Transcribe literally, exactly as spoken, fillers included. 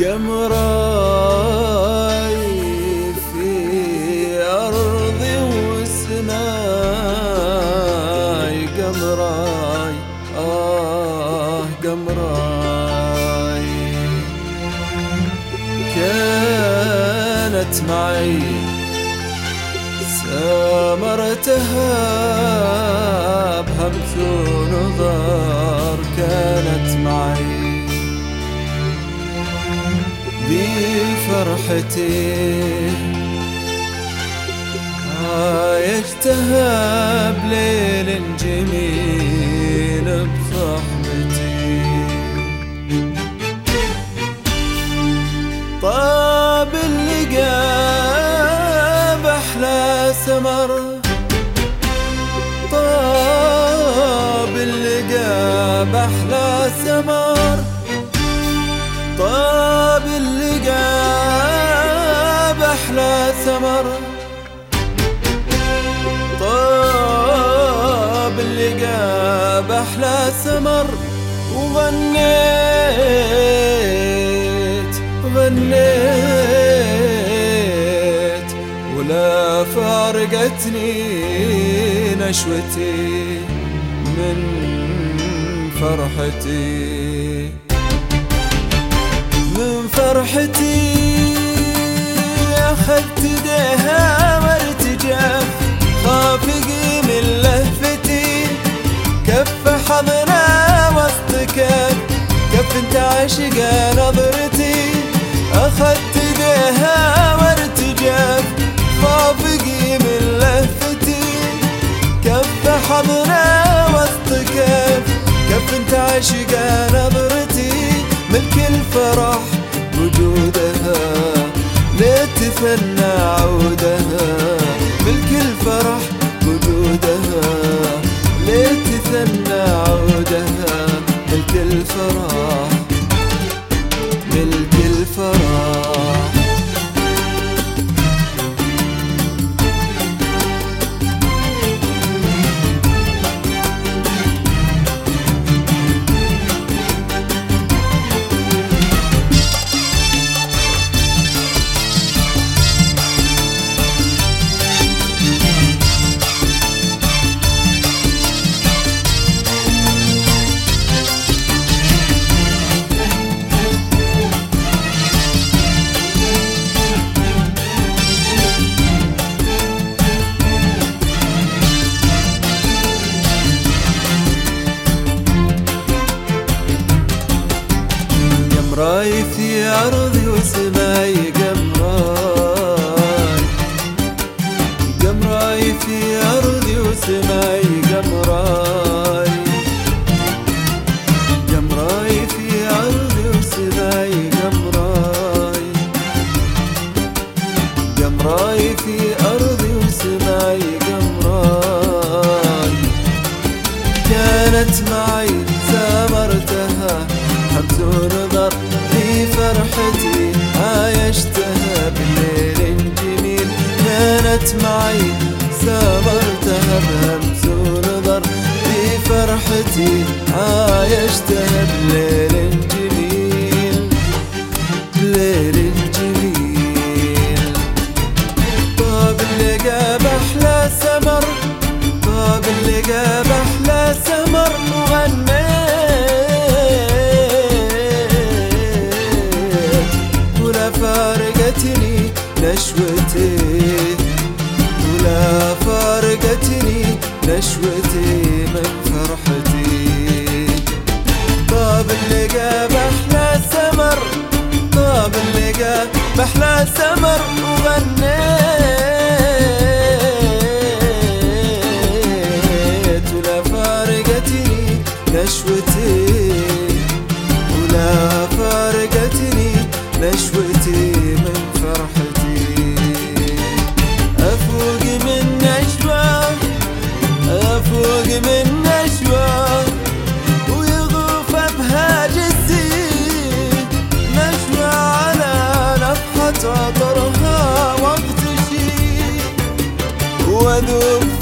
قمراي في أرضي وسماي، قمراي آه قمراي كانت معي سامرتها بهمس ونظر، كانت معي بفرحتي عايشتها بليل جميل بصحبتي. طاب اللقا بأحلى سمر، طاب اللقا بأحلى سمر، طاب اللقا بأحلى سمر، طاب اللقا بأحلى سمر. وغنيت غنيت ولا فارقتني نشوتي من فرحتي، من فرحتي. أخذت ايديها وارتجف خافقي من لهفتي، كف حضنا وسط كف كف انت عاشقة نظرتي. أخذت ايديها وارتجف خافقي من لهفتي، كف حضنا وسط كف كف انت عاشقة نظرتي. ملك الفرح وجودها ليه تثنى عودها، ملك الفرح وجودها ليه تثنى عودها. ملك الفرح ملك الفرح قمراي في أرضي وسماي، قمراي قمراي في أرضي وسماي، قمراي قمراي في أرضي وسماي، قمراي قمراي في أرضي وسماي، قمراي كانت معي سامرتها همس ونظر في فرحتي، عايشتها بليل جميل. كانت معي سامرتها بهمس ونظر في فرحتي، عايشتها بليل جميل بليل جميل. طاب اللقا بأحلى سمر، طاب اللقا بأحلى سمر. وغنيت فارقتني نشوتي، ولا فارقتني نشوتي من فرحتي. طاب اللقا بأحلى سمر، طاب اللقا بأحلى سمر. وغنيت ولا فارقتني نشوتي، ولا فارقتني نشوتي من فرحتي. أفوق من نشوة أفوق من نشوة ويغوف بهاج الزين، نشوة على نفحة عطرها واغتشي وأذوب